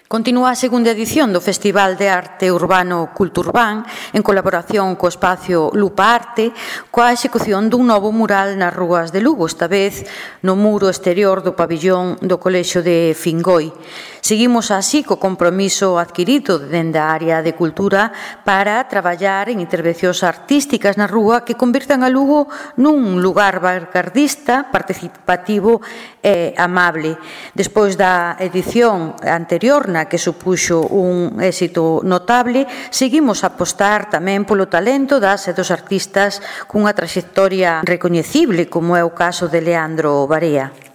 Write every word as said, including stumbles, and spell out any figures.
Continúa a segunda edición do Festival de Arte Urbano Culturban en colaboración co espacio Lupa Arte coa execución dun novo mural nas rúas de Lugo, esta vez no muro exterior do pabillón do Colexio de Fingoi. Seguimos así co compromiso adquirido dende a área de cultura para traballar en intervencións artísticas na rúa que convirtan a Lugo nun lugar vanguardista, participativo e amable. Despois da edición anterior, na que supuxo un éxito notable, seguimos a apostar tamén polo talento das e dos artistas cunha traxectoria recoñecible, como é o caso de Leandro Barea.